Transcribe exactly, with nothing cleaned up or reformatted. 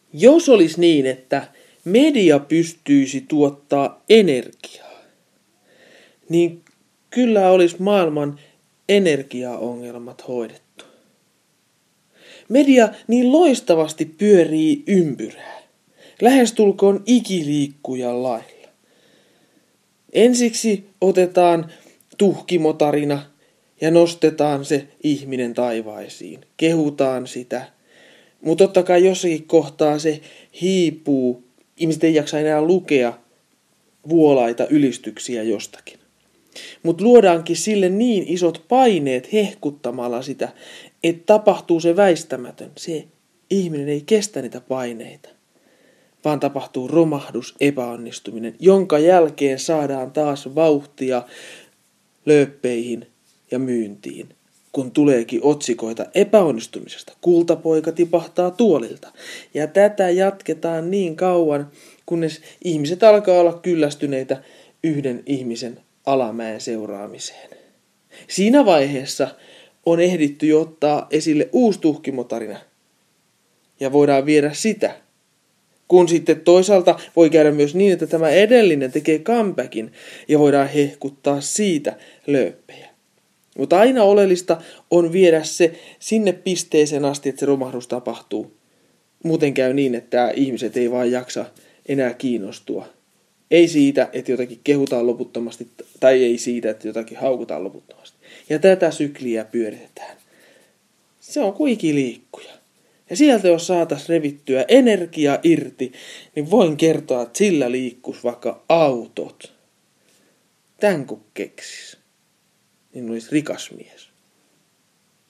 Jos olisi niin, että media pystyisi tuottaa energiaa, niin kyllä olisi maailman energiaongelmat hoidettu. Media niin loistavasti pyörii ympyrää, lähestulkoon ikiliikkujan lailla. Ensiksi otetaan tuhkimotarina ja nostetaan se ihminen taivaisiin. Kehutaan sitä. Mutta totta kai jossakin kohtaa se hiipuu. Ihmiset ei jaksa enää lukea vuolaita ylistyksiä jostakin. Mutta luodaankin sille niin isot paineet hehkuttamalla sitä, että tapahtuu se väistämätön. Se ihminen ei kestä niitä paineita, vaan tapahtuu romahdus, epäonnistuminen, jonka jälkeen saadaan taas vauhtia lööppeihin ja myyntiin. Kun tuleekin otsikoita epäonnistumisesta, kultapoika tipahtaa tuolilta. Ja tätä jatketaan niin kauan, kunnes ihmiset alkaa olla kyllästyneitä yhden ihmisen alamäen seuraamiseen. Siinä vaiheessa on ehditty jo ottaa esille uusi tuhkimotarina. Ja voidaan viedä sitä. Kun sitten toisaalta voi käydä myös niin, että tämä edellinen tekee comebackin ja voidaan hehkuttaa siitä lööppejä. Mutta aina oleellista on viedä se sinne pisteeseen asti, että se romahdus tapahtuu. Muuten käy niin, että ihmiset ei vaan jaksa enää kiinnostua. Ei siitä, että jotakin kehutaan loputtomasti, tai ei siitä, että jotakin haukutaan loputtomasti. Ja tätä sykliä pyöritetään. Se on kuin ikiliikkuja. Ja sieltä jos saataisiin revittyä energia irti, niin voin kertoa, että sillä liikkuisi vaikka autot. Tän kun keksis, niin olisi rikas mies.